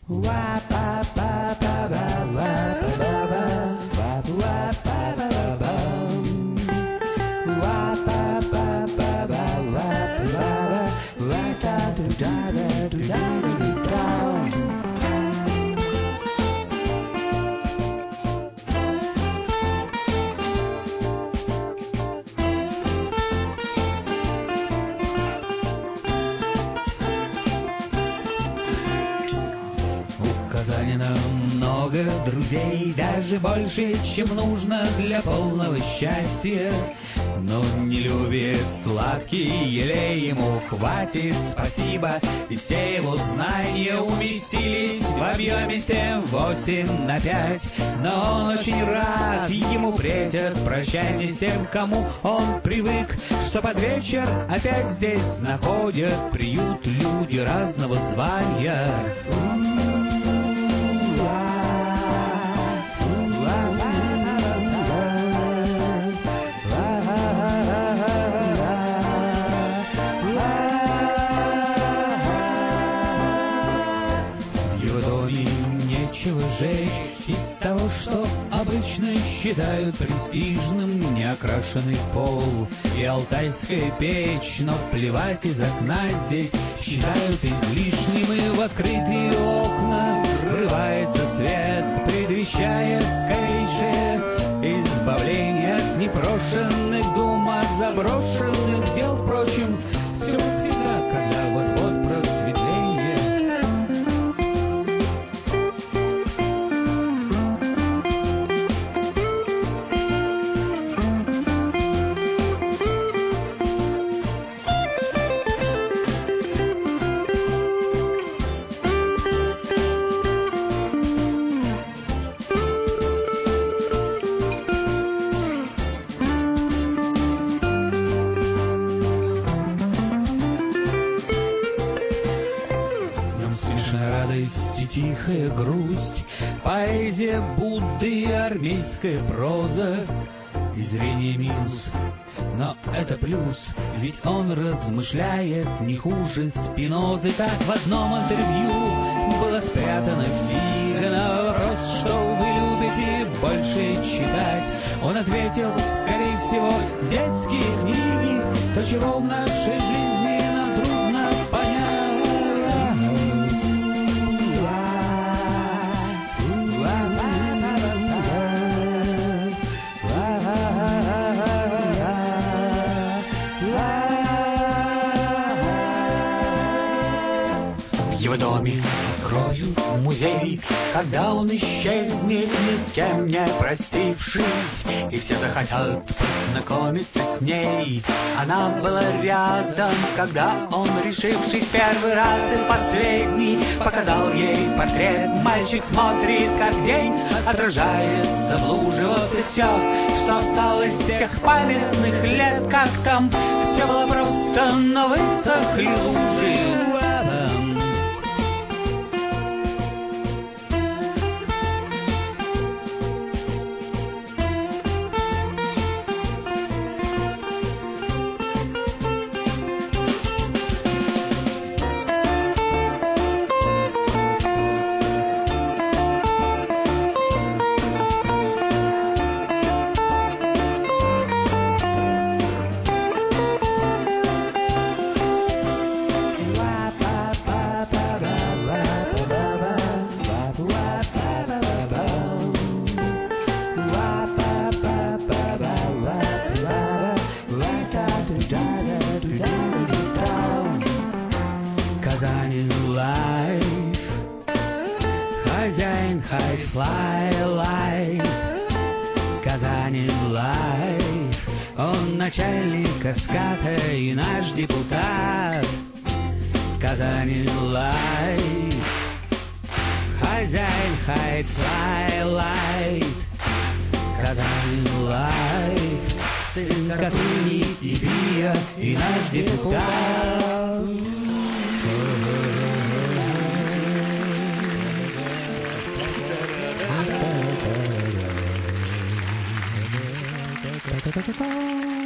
Много друзей, даже больше, чем нужно для полного счастья. Но не любит сладкий елей, ему хватит спасибо. И все его знания уместились в объеме 7-8/5. Но он очень рад, ему претят прощание с тем, кому он привык, что под вечер опять здесь находят приют люди разного звания. Жечь из того, что обычно считают престижным, неокрашенный пол и алтайская печь, но плевать, из окна здесь считают излишним, и в открытые окна врывается свет, предвещая скорейшее избавление от непрошенных дум, от заброшенных дел. Впрочем, все всегда, когда вот-вот просветление. Тихая грусть, поэзия Будды и армейская проза, и зрение минус, но это плюс, ведь он размышляет не хуже Спинозы. Так в одном интервью было спрятано в Фига на вопрос, что вы любите больше читать. Он ответил, скорее всего, детские книги, то, чего в нашей жизни нам трудно понять. В его доме открою музей, когда он исчезнет, ни с кем не простившись, и все захотят познакомиться с ней. Она была рядом, когда он, решившись первый раз и последний, показал ей портрет. Мальчик смотрит, как день отражается в луже. Вот и все, что осталось с тех памятных лет, как там все было просто, но высохли лужи. Он начальник эската и наш депутат. Казани лайф, хозяин хайт-флай-лайт. Казани лайф, сын Катыни и Бия и наш депутат. Ta-ta-ta-ta.